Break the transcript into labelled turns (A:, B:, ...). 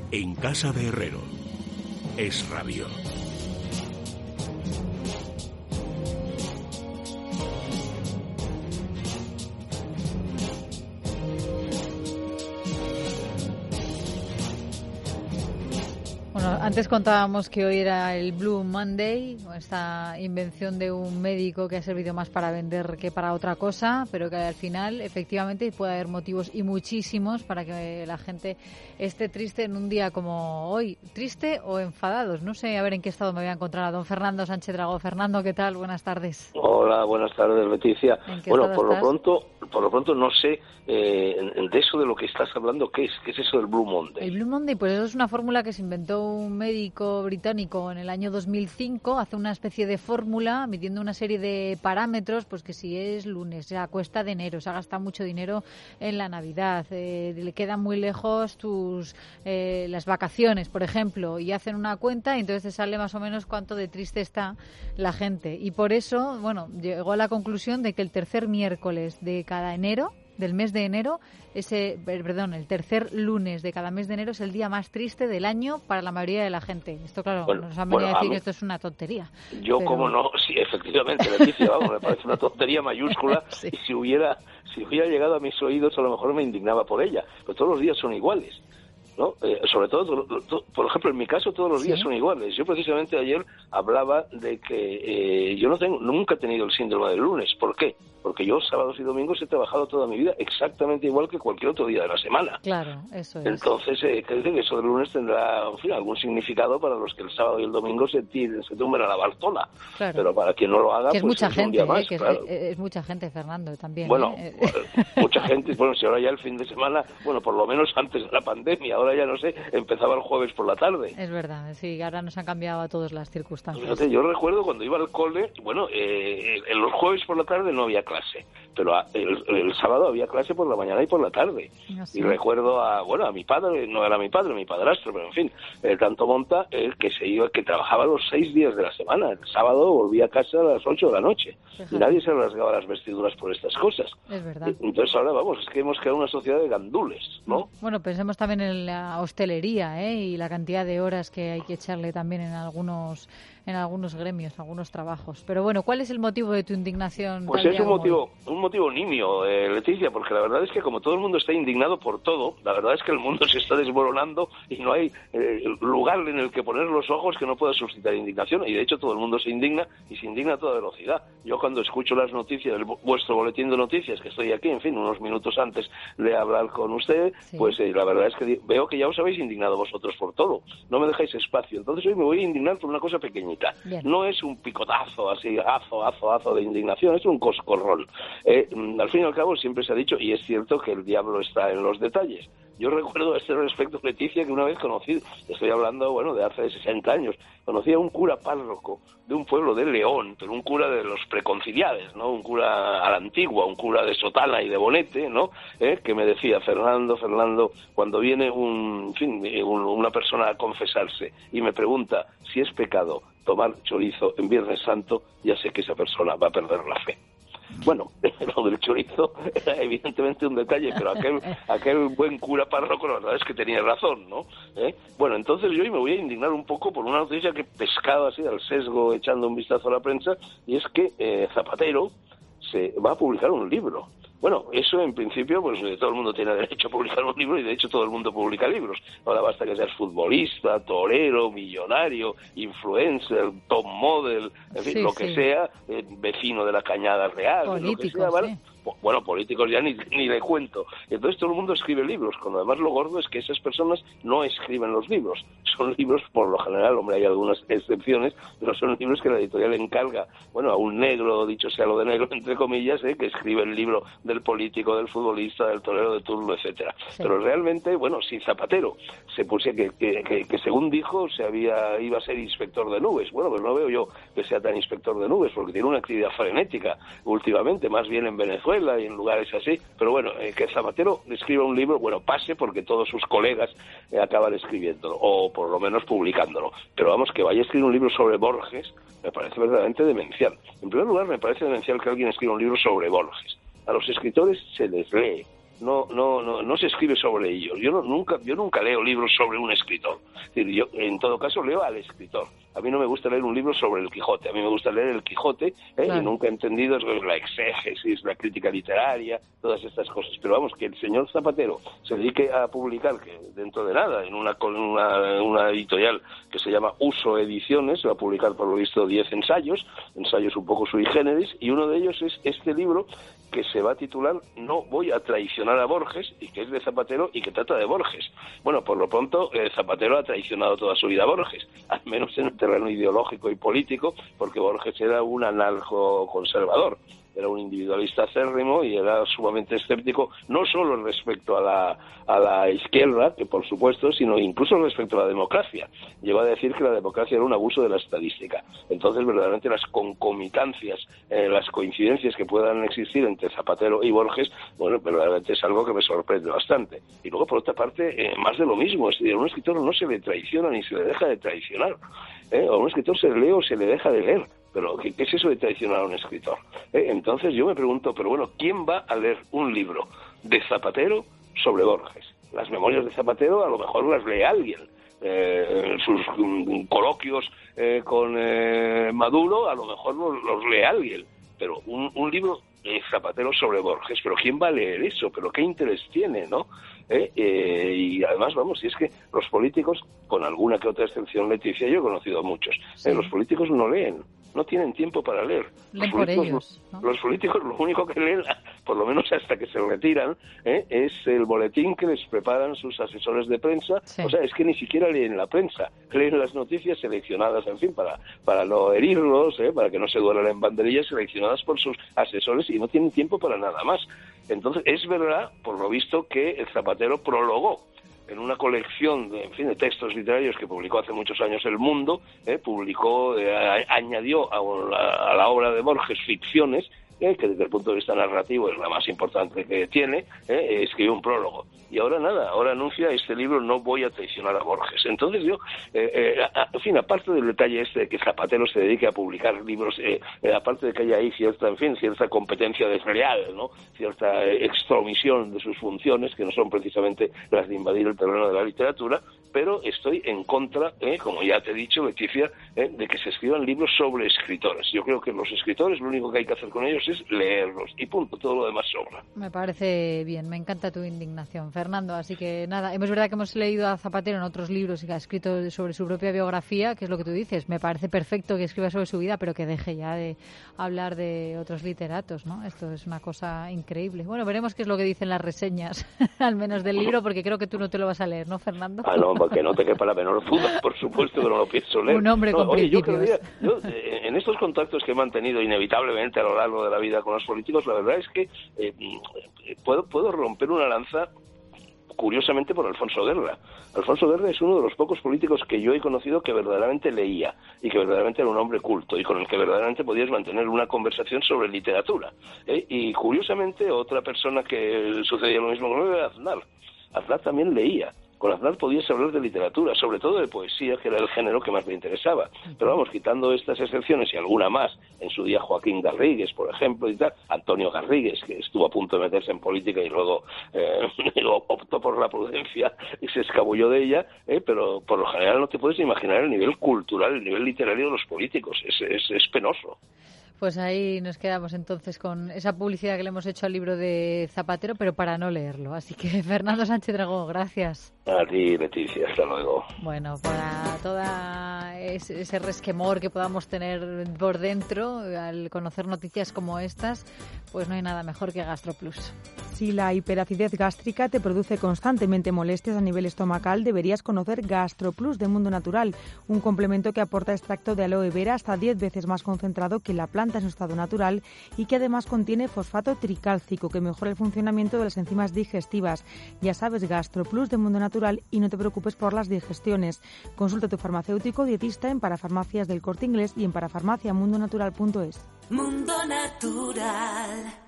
A: En casa de Herrero. Es Radio.
B: Antes contábamos que hoy era el Blue Monday, esta invención de un médico que ha servido más para vender que para otra cosa, pero que al final efectivamente puede haber motivos y muchísimos para que la gente esté triste en un día como hoy, triste o enfadados. No sé, a ver en qué estado me voy a encontrar a don Fernando Sánchez Dragó. Fernando, ¿qué tal? Buenas tardes.
C: Hola, buenas tardes, Leticia. Bueno, por lo pronto no sé de eso de lo que estás hablando, ¿qué es eso del Blue Monday?
B: El Blue Monday, pues eso es una fórmula que se inventó un médico británico en el año 2005, hace una especie de fórmula midiendo una serie de parámetros, pues que si es lunes, se cuesta de enero, se ha gastado mucho dinero en la Navidad, le quedan muy lejos las vacaciones, por ejemplo, y hacen una cuenta y entonces te sale más o menos cuánto de triste está la gente. Y por eso, bueno, llegó a la conclusión de que el tercer miércoles de cada enero, del mes de enero, el tercer lunes de cada mes de enero es el día más triste del año para la mayoría de la gente. Esto, claro, nos han venido a decir que esto es una tontería.
C: Yo, pero... como no, sí, efectivamente, Leticia, vamos, me parece una tontería mayúscula. Sí. Y si hubiera llegado a mis oídos, a lo mejor me indignaba por ella. Pero todos los días son iguales, ¿no? Sobre todo, por ejemplo, en mi caso todos los días son iguales. Yo precisamente ayer hablaba de que yo nunca he tenido el síndrome del lunes. ¿Por qué? Porque yo sábados y domingos he trabajado toda mi vida exactamente igual que cualquier otro día de la semana.
B: Claro, eso es.
C: Entonces, creo que eso del lunes tendrá, en fin, algún significado para los que el sábado y el domingo se tumben a la Bartola. Claro. Pero para quien no lo haga,
B: que es
C: pues
B: mucha gente,
C: un día más, claro.
B: Es mucha gente, Fernando, también.
C: Bueno, mucha gente. Bueno, si ahora ya el fin de semana, bueno, por lo menos antes de la pandemia, ahora ya no sé, empezaba el jueves por la tarde.
B: Es verdad, sí, ahora nos han cambiado a todas las circunstancias.
C: Fíjate, yo recuerdo cuando iba al cole, bueno, en los jueves por la tarde no había clase, pero el sábado había clase por la mañana y por la tarde. Y recuerdo a mi padre, no era mi padre, mi padrastro, pero en fin, tanto monta, que trabajaba los 6 días de la semana. El sábado volvía a casa a las 8 de la noche. Fíjate. Y nadie se rasgaba las vestiduras por estas cosas.
B: Es verdad.
C: Entonces ahora, vamos, es que hemos creado una sociedad de gandules, ¿no?
B: Bueno, pensemos también en la hostelería, y la cantidad de horas que hay que echarle también en algunos gremios, algunos trabajos. Pero bueno, ¿cuál es el motivo de tu indignación?
C: Pues es un motivo nimio, Leticia, porque la verdad es que como todo el mundo está indignado por todo, la verdad es que el mundo se está desmoronando y no hay lugar en el que poner los ojos que no pueda suscitar indignación, y de hecho todo el mundo se indigna y se indigna a toda velocidad. Yo cuando escucho las noticias, vuestro boletín de noticias, que estoy aquí, en fin, unos minutos antes de hablar con usted, pues la verdad es que veo que ya os habéis indignado vosotros por todo, no me dejáis espacio. Entonces hoy me voy a indignar por una cosa pequeñita. Bien. No es un picotazo así, azo de indignación, es un coscorrón. Al fin y al cabo siempre se ha dicho, y es cierto, que el diablo está en los detalles. Yo recuerdo a este respecto, Leticia, que una vez conocí, estoy hablando, bueno, de hace 60 años, conocí a un cura párroco de un pueblo de León, pero un cura de los preconciliares, ¿no? Un cura a la antigua, un cura de sotana y de bonete, ¿no? Que me decía, Fernando, cuando viene una persona a confesarse y me pregunta si es pecado tomar chorizo en Viernes Santo, ya sé que esa persona va a perder la fe. Bueno, lo del chorizo era evidentemente un detalle, pero aquel buen cura párroco la verdad es que tenía razón, ¿no? Bueno, entonces yo hoy me voy a indignar un poco por una noticia que he pescado así al sesgo echando un vistazo a la prensa, y es que Zapatero se va a publicar un libro. Bueno, eso en principio, pues todo el mundo tiene derecho a publicar un libro, y de hecho todo el mundo publica libros. Ahora basta que seas futbolista, torero, millonario, influencer, top model, en fin, lo que sea, vecino de la Cañada Real,
B: político,
C: lo que sea, ¿vale? Bueno, políticos ya ni le cuento. Entonces todo el mundo escribe libros, cuando además lo gordo es que esas personas no escriben los libros. Son libros, por lo general, hombre, hay algunas excepciones, pero son libros que la editorial encarga, bueno, a un negro, dicho sea lo de negro, entre comillas, que escribe el libro del político, del futbolista, del torero de turno, etcétera. Sí. Pero realmente, bueno, si Zapatero se pusiera que según dijo iba a ser inspector de nubes, bueno, pues no veo yo que sea tan inspector de nubes, porque tiene una actividad frenética últimamente, más bien en Venezuela y en lugares así, pero bueno, que Zapatero escriba un libro, bueno, pase, porque todos sus colegas acaban escribiéndolo, o por lo menos publicándolo, pero vamos, que vaya a escribir un libro sobre Borges, me parece verdaderamente demencial. En primer lugar, me parece demencial que alguien escriba un libro sobre Borges. A los escritores se les lee, no se escribe sobre ellos. Yo nunca leo libros sobre un escritor. Es decir, yo en todo caso leo al escritor. A mí no me gusta leer un libro sobre el Quijote. A mí me gusta leer el Quijote, claro. Y nunca he entendido la exégesis, la crítica literaria, todas estas cosas. Pero vamos, que el señor Zapatero se dedique a publicar, que dentro de nada, en una editorial que se llama Uso Ediciones, va a publicar por lo visto 10 ensayos un poco sui generis, y uno de ellos es este libro que se va a titular No voy a traicionar a Borges, y que es de Zapatero y que trata de Borges. Bueno, por lo pronto, Zapatero ha traicionado toda su vida a Borges, al menos en el terreno ideológico y político, porque Borges era un anarcoconservador. Era un individualista acérrimo y era sumamente escéptico, no solo respecto a la izquierda, que por supuesto, sino incluso respecto a la democracia. Llegó a decir que la democracia era un abuso de la estadística. Entonces, verdaderamente, las concomitancias, las coincidencias que puedan existir entre Zapatero y Borges, bueno, verdaderamente es algo que me sorprende bastante. Y luego, por otra parte, más de lo mismo. Es decir, a un escritor no se le traiciona ni se le deja de traicionar. A un escritor se le lee o se le deja de leer. Pero, ¿qué es eso de traicionar a un escritor? Entonces yo me pregunto, pero bueno, ¿quién va a leer un libro de Zapatero sobre Borges? Las memorias de Zapatero a lo mejor las lee alguien. Sus coloquios con Maduro a lo mejor los lee alguien. Pero un libro de Zapatero sobre Borges, ¿pero quién va a leer eso? ¿Pero qué interés tiene, no? Y además, vamos, si es que los políticos, con alguna que otra excepción, Leticia, yo he conocido a muchos, sí. Los políticos no leen, no tienen tiempo para leer.
B: Leen por ellos, ¿no?
C: Los políticos lo único que leen, por lo menos hasta que se retiran, es el boletín que les preparan sus asesores de prensa. Sí. O sea, es que ni siquiera leen la prensa, leen las noticias seleccionadas, en fin, para no herirlos, para que no se duelan en banderillas, seleccionadas por sus asesores, y no tienen tiempo para nada más. Entonces, es verdad, por lo visto, que el Zapatero prologó en una colección de textos literarios que publicó hace muchos años El Mundo, añadió a la obra de Borges ficciones, que desde el punto de vista narrativo es la más importante que tiene, escribió un prólogo. Y ahora nada, ahora anuncia este libro No voy a traicionar a Borges. Entonces yo, en fin, aparte del detalle este de que Zapatero se dedique a publicar libros, aparte de que haya ahí cierta competencia desleal, ¿no? Cierta extromisión de sus funciones, que no son precisamente las de invadir el terreno de la literatura, pero estoy en contra, como ya te he dicho, Leticia, de que se escriban libros sobre escritores. Yo creo que los escritores, lo único que hay que hacer con ellos es leerlos, y punto, todo lo demás sobra.
B: Me parece bien, me encanta tu indignación, Fernando, así que nada, es verdad que hemos leído a Zapatero en otros libros y que ha escrito sobre su propia biografía, que es lo que tú dices, me parece perfecto que escriba sobre su vida, pero que deje ya de hablar de otros literatos, ¿no? Esto es una cosa increíble. Bueno, veremos qué es lo que dicen las reseñas, al menos del libro, porque creo que tú no te lo vas a leer, ¿no, Fernando?
C: Ah, no, porque no te quepa la menor duda, por supuesto que no lo pienso leer.
B: Un hombre con principios.
C: Yo, en estos contactos que he mantenido inevitablemente a lo largo de la vida con los políticos, la verdad es que puedo romper una lanza curiosamente por Alfonso Guerra. Alfonso Guerra es uno de los pocos políticos que yo he conocido que verdaderamente leía y que verdaderamente era un hombre culto y con el que verdaderamente podías mantener una conversación sobre literatura. Y curiosamente otra persona que sucedía lo mismo con él era Aznar. Aznar también leía. Con Aznar podías hablar de literatura, sobre todo de poesía, que era el género que más le interesaba. Pero vamos, quitando estas excepciones y alguna más, en su día Joaquín Garrigues, por ejemplo, y tal, Antonio Garrigues, que estuvo a punto de meterse en política y luego optó por la prudencia y se escabulló de ella, pero por lo general no te puedes imaginar el nivel cultural, el nivel literario de los políticos. Es penoso.
B: Pues ahí nos quedamos entonces con esa publicidad que le hemos hecho al libro de Zapatero, pero para no leerlo. Así que Fernando Sánchez Dragó, gracias.
C: A ti, Leticia, hasta luego.
B: Bueno, para todo ese resquemor que podamos tener por dentro al conocer noticias como estas, pues no hay nada mejor que GastroPlus.
D: Si la hiperacidez gástrica te produce constantemente molestias a nivel estomacal, deberías conocer GastroPlus de Mundo Natural, un complemento que aporta extracto de aloe vera hasta 10 veces más concentrado que la planta en su estado natural y que además contiene fosfato tricálcico que mejora el funcionamiento de las enzimas digestivas. Ya sabes, GastroPlus de Mundo Natural, y no te preocupes por las digestiones. Consulta a tu farmacéutico dietista en Parafarmacias del Corte Inglés y en parafarmaciamundonatural.es.
E: Mundo Natural.